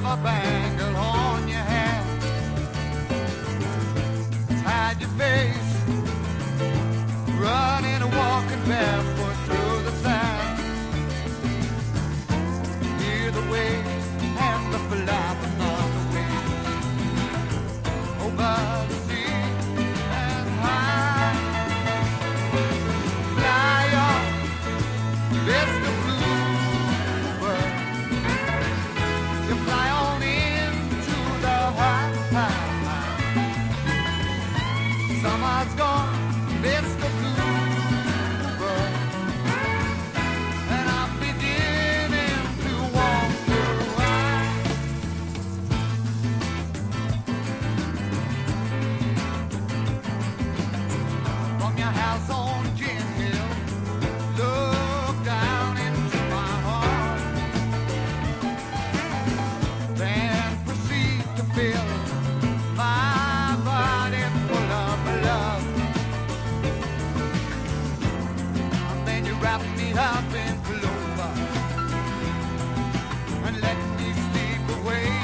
a bangle on your hand. Hide your face, running and walking barefoot through the sand. Hear the waves and the flapping of the wings over the sea and high. Fly up, Mr. Bluebird. You fly on into the high. Summer's gone, Mr. Bluebird, and I'm beginning to wonder why. From your house on Gin Hill, look down into my heart, then proceed to fill my body full of love. And then you wrap me up in clover and let me sleep away.